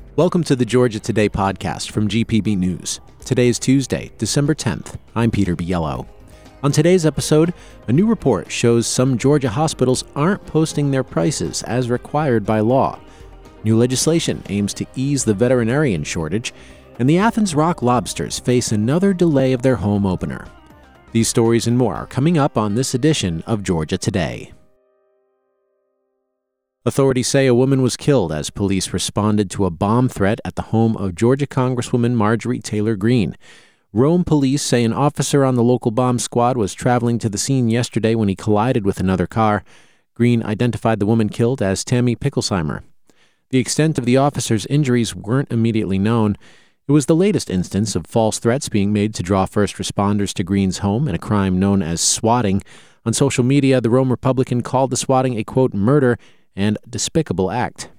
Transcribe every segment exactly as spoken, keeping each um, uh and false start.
Welcome to the Georgia Today podcast from G P B News. Today is Tuesday, December tenth. I'm Peter Biello. On today's episode, a new report shows some Georgia hospitals aren't posting their prices as required by law. New legislation aims to ease the veterinarian shortage, and the Athens Rock Lobsters face another delay of their home opener. These stories and more are coming up on this edition of Georgia Today. Authorities say a woman was killed as police responded to a bomb threat at the home of Georgia Congresswoman Marjorie Taylor Greene. Rome police say an officer on the local bomb squad was traveling to the scene yesterday when he collided with another car. Greene identified the woman killed as Tammy Picklesheimer. The extent of the officer's injuries weren't immediately known. It was the latest instance of false threats being made to draw first responders to Greene's home in a crime known as swatting. On social media, the Rome Republican called the swatting a, quote, murder and despicable act.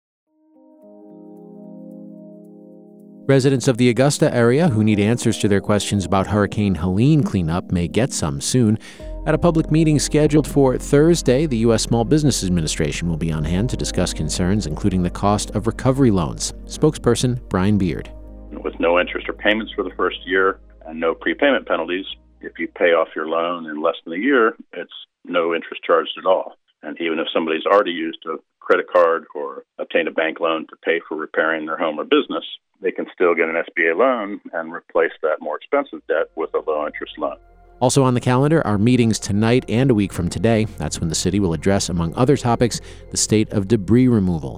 Residents of the Augusta area who need answers to their questions about Hurricane Helene cleanup may get some soon. At a public meeting scheduled for Thursday, the U S Small Business Administration will be on hand to discuss concerns, including the cost of recovery loans. Spokesperson Brian Beard. With no interest or payments for the first year and no prepayment penalties, if you pay off your loan in less than a year, it's no interest charged at all. And even if somebody's already used a credit card or obtained a bank loan to pay for repairing their home or business, they can still get an S B A loan and replace that more expensive debt with a low-interest loan. Also on the calendar are meetings tonight and a week from today. That's when the city will address, among other topics, the state of debris removal.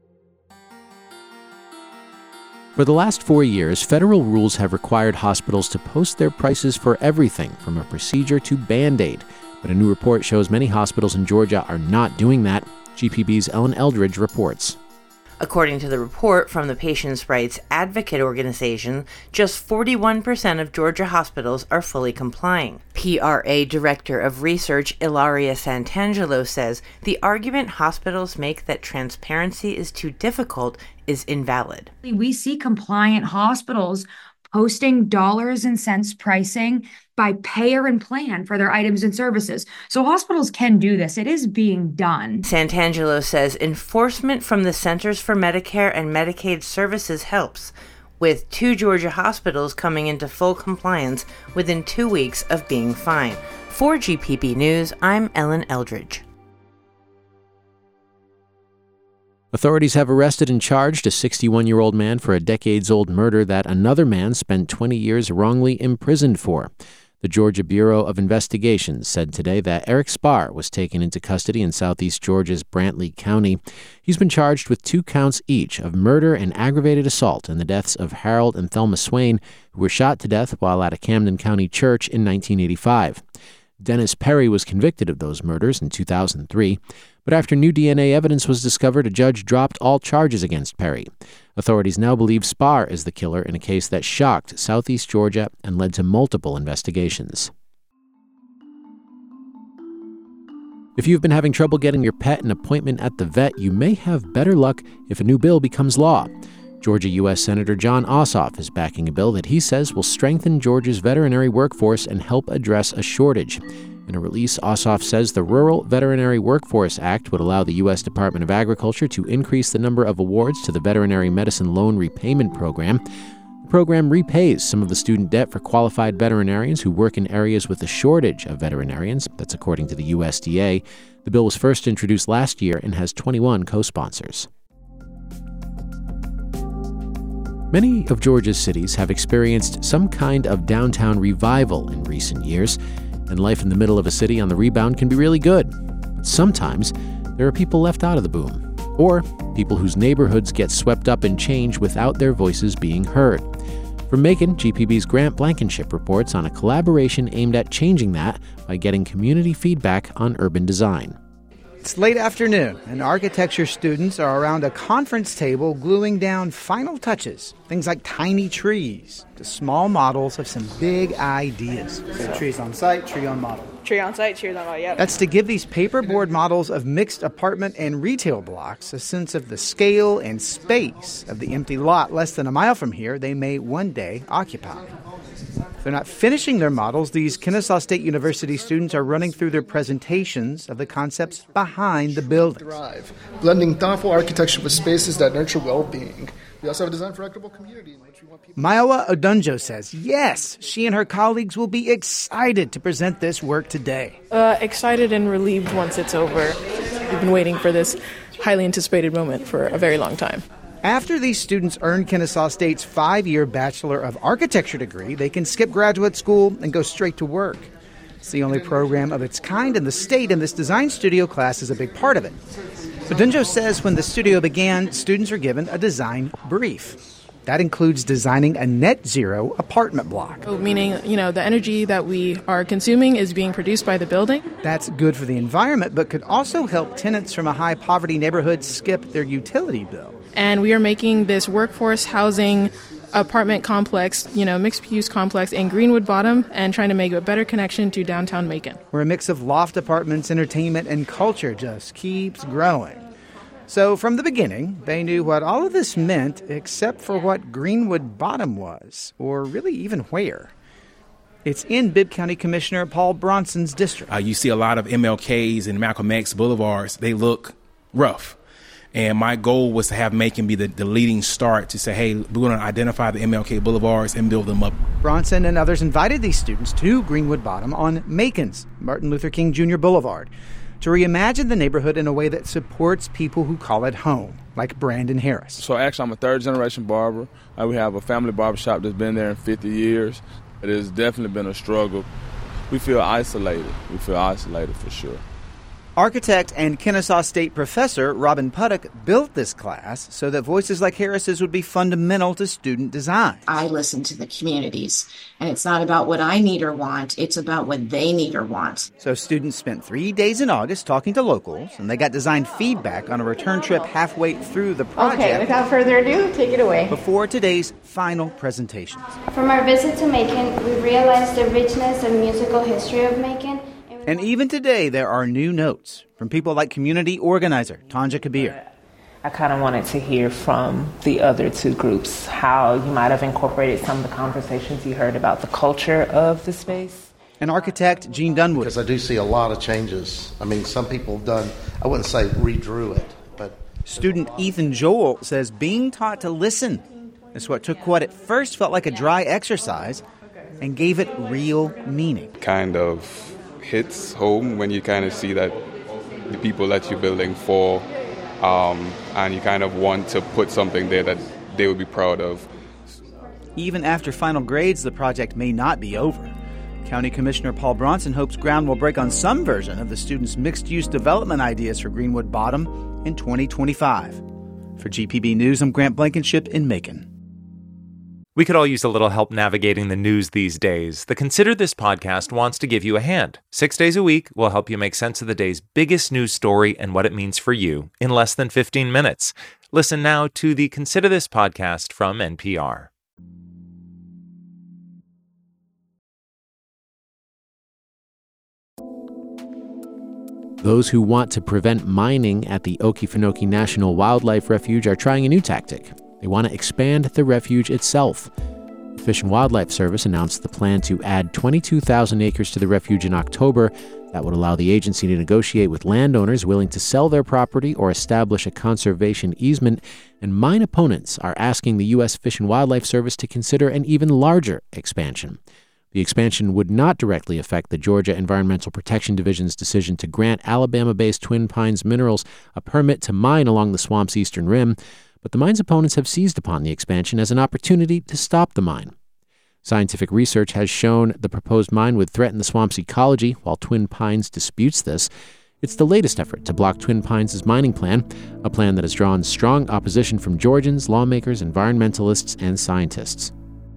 For the last four years, federal rules have required hospitals to post their prices for everything from a procedure to Band-Aid. But a new report shows many hospitals in Georgia are not doing that. G P B's Ellen Eldridge reports. According to the report from the Patients' Rights Advocate Organization, just forty-one percent of Georgia hospitals are fully complying. P R A Director of Research Ilaria Santangelo says the argument hospitals make that transparency is too difficult is invalid. We see compliant hospitals posting dollars and cents pricing by payer and plan for their items and services. So hospitals can do this. It is being done. Santangelo says enforcement from the Centers for Medicare and Medicaid Services helps, with two Georgia hospitals coming into full compliance within two weeks of being fined. For G P B News, I'm Ellen Eldridge. Authorities have arrested and charged a sixty-one-year-old man for a decades-old murder that another man spent twenty years wrongly imprisoned for. The Georgia Bureau of Investigation said today that Eric Spar was taken into custody in southeast Georgia's Brantley County. He's been charged with two counts each of murder and aggravated assault in the deaths of Harold and Thelma Swain, who were shot to death while at a Camden County church in nineteen eighty-five. Dennis Perry was convicted of those murders in two thousand three, but after new D N A evidence was discovered, a judge dropped all charges against Perry. Authorities now believe Spar is the killer in a case that shocked southeast Georgia and led to multiple investigations. If you've been having trouble getting your pet an appointment at the vet, you may have better luck if a new bill becomes law. Georgia U S Senator Jon Ossoff is backing a bill that he says will strengthen Georgia's veterinary workforce and help address a shortage. In a release, Ossoff says the Rural Veterinary Workforce Act would allow the U S Department of Agriculture to increase the number of awards to the Veterinary Medicine Loan Repayment Program. The program repays some of the student debt for qualified veterinarians who work in areas with a shortage of veterinarians. That's according to the U S D A. The bill was first introduced last year and has twenty-one co-sponsors. Many of Georgia's cities have experienced some kind of downtown revival in recent years, and life in the middle of a city on the rebound can be really good. But sometimes there are people left out of the boom, or people whose neighborhoods get swept up in change without their voices being heard. From Macon, G P B's Grant Blankenship reports on a collaboration aimed at changing that by getting community feedback on urban design. It's late afternoon, and architecture students are around a conference table gluing down final touches, things like tiny trees, to small models of some big ideas. So trees on site, tree on model. Tree on site, trees on model, yep. That's to give these paperboard models of mixed apartment and retail blocks a sense of the scale and space of the empty lot less than a mile from here they may one day occupy. If they're not finishing their models, these Kennesaw State University students are running through their presentations of the concepts behind the building. Thrive, blending thoughtful architecture with spaces that nurture well-being. We also have a design for equitable community in which we want people... Maiwa Odunjo says, yes, she and her colleagues will be excited to present this work today. Uh, excited and relieved once it's over. We've been waiting for this highly anticipated moment for a very long time. After these students earn Kennesaw State's five-year Bachelor of Architecture degree, they can skip graduate school and go straight to work. It's the only program of its kind in the state, and this design studio class is a big part of it. But Odunjo says when the studio began, students are given a design brief. That includes designing a net zero apartment block. Oh, meaning, you know, the energy that we are consuming is being produced by the building. That's good for the environment, but could also help tenants from a high-poverty neighborhood skip their utility bill. And we are making this workforce housing apartment complex, you know, mixed-use complex in Greenwood Bottom and trying to make a better connection to downtown Macon. Where a mix of loft apartments, entertainment, and culture just keeps growing. So from the beginning, they knew what all of this meant except for what Greenwood Bottom was, or really even where. It's in Bibb County Commissioner Paul Bronson's district. Uh, you see a lot of M L Ks and Malcolm X boulevards. They look rough. And my goal was to have Macon be the, the leading start to say, hey, we're going to identify the M L K boulevards and build them up. Bronson and others invited these students to Greenwood Bottom on Macon's Martin Luther King Junior Boulevard to reimagine the neighborhood in a way that supports people who call it home, like Brandon Harris. So actually, I'm a third-generation barber. Uh, we have a family barbershop that's been there in fifty years. It has definitely been a struggle. We feel isolated. We feel isolated for sure. Architect and Kennesaw State professor Robin Puttock built this class so that voices like Harris's would be fundamental to student design. I listen to the communities, and it's not about what I need or want, it's about what they need or want. So students spent three days in August talking to locals, and they got design feedback on a return trip halfway through the project. Okay, without further ado, take it away. Before today's final presentations. From our visit to Macon, we realized the richness and musical history of Macon. And even today, there are new notes from people like community organizer Tanja Kabir. I kind of wanted to hear from the other two groups how you might have incorporated some of the conversations you heard about the culture of the space. And architect Gene Dunwood. Because I do see a lot of changes. I mean, some people have done, I wouldn't say redrew it, but... Student Ethan Joel says being taught to listen is what took what at first felt like a dry exercise and gave it real meaning. Kind of hits home when you kind of see that the people that you're building for, um, and you kind of want to put something there that they would be proud of. Even after final grades, the project may not be over. County Commissioner Paul Bronson hopes ground will break on some version of the students' mixed-use development ideas for Greenwood Bottom in twenty twenty-five. For G P B News, I'm Grant Blankenship in Macon. We could all use a little help navigating the news these days. The Consider This podcast wants to give you a hand. Six days a week, we'll help you make sense of the day's biggest news story and what it means for you in less than fifteen minutes. Listen now to the Consider This podcast from N P R. Those who want to prevent mining at the Okefenokee National Wildlife Refuge are trying a new tactic. They want to expand the refuge itself. The Fish and Wildlife Service announced the plan to add twenty-two thousand acres to the refuge in October. That would allow the agency to negotiate with landowners willing to sell their property or establish a conservation easement. And mine opponents are asking the U S Fish and Wildlife Service to consider an even larger expansion. The expansion would not directly affect the Georgia Environmental Protection Division's decision to grant Alabama-based Twin Pines Minerals a permit to mine along the swamp's eastern rim. But the mine's opponents have seized upon the expansion as an opportunity to stop the mine. Scientific research has shown the proposed mine would threaten the swamp's ecology, while Twin Pines disputes this. It's the latest effort to block Twin Pines' mining plan, a plan that has drawn strong opposition from Georgians, lawmakers, environmentalists, and scientists.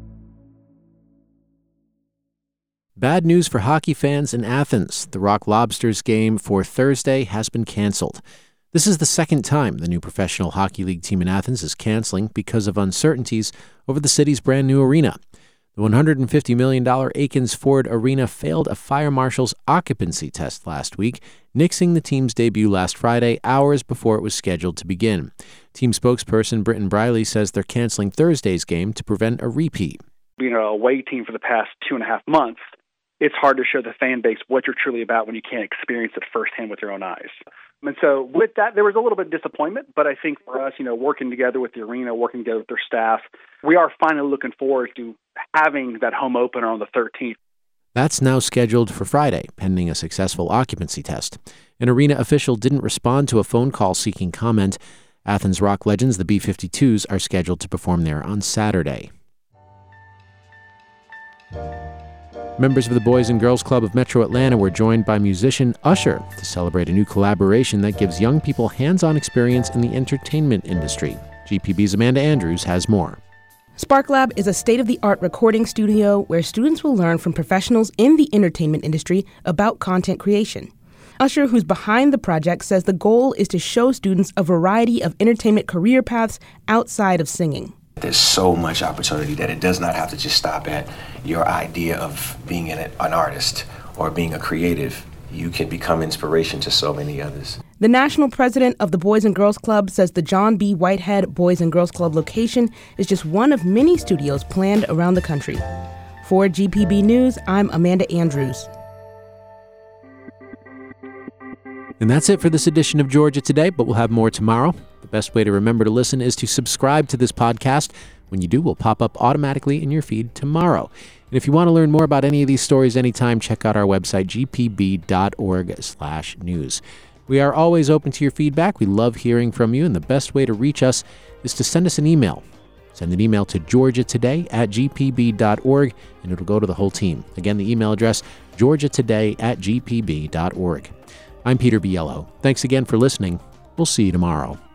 Bad news for hockey fans in Athens. The Rock Lobsters game for Thursday has been canceled. This is the second time the new professional hockey league team in Athens is canceling because of uncertainties over the city's brand new arena. The one hundred fifty million dollars Aikens Ford Arena failed a fire marshal's occupancy test last week, nixing the team's debut last Friday, hours before it was scheduled to begin. Team spokesperson Britton Briley says they're canceling Thursday's game to prevent a repeat. being a away team for the past two and a half months, it's hard to show the fan base what you're truly about when you can't experience it firsthand with your own eyes. And so with that, there was a little bit of disappointment, but I think for us, you know, working together with the arena, working together with their staff, we are finally looking forward to having that home opener on the thirteenth. That's now scheduled for Friday, pending a successful occupancy test. An arena official didn't respond to a phone call seeking comment. Athens rock legends, the B fifty-twos, are scheduled to perform there on Saturday. Members of the Boys and Girls Club of Metro Atlanta were joined by musician Usher to celebrate a new collaboration that gives young people hands-on experience in the entertainment industry. G P B's Amanda Andrews has more. SparkLab is a state-of-the-art recording studio where students will learn from professionals in the entertainment industry about content creation. Usher, who's behind the project, says the goal is to show students a variety of entertainment career paths outside of singing. There's so much opportunity that it does not have to just stop at your idea of being an, an artist or being a creative. You can become inspiration to so many others. The national president of the Boys and Girls Club says the John B. Whitehead Boys and Girls Club location is just one of many studios planned around the country. For G P B News, I'm Amanda Andrews. And that's it for this edition of Georgia Today, but we'll have more tomorrow. The best way to remember to listen is to subscribe to this podcast. When you do, we'll pop up automatically in your feed tomorrow. And if you want to learn more about any of these stories anytime, check out our website, g p b dot org slash news. We are always open to your feedback. We love hearing from you, and the best way to reach us is to send us an email. Send an email to georgia today at g p b dot org, and it'll go to the whole team. Again, the email address, georgia today at g p b dot org. I'm Peter Biello. Thanks again for listening. We'll see you tomorrow.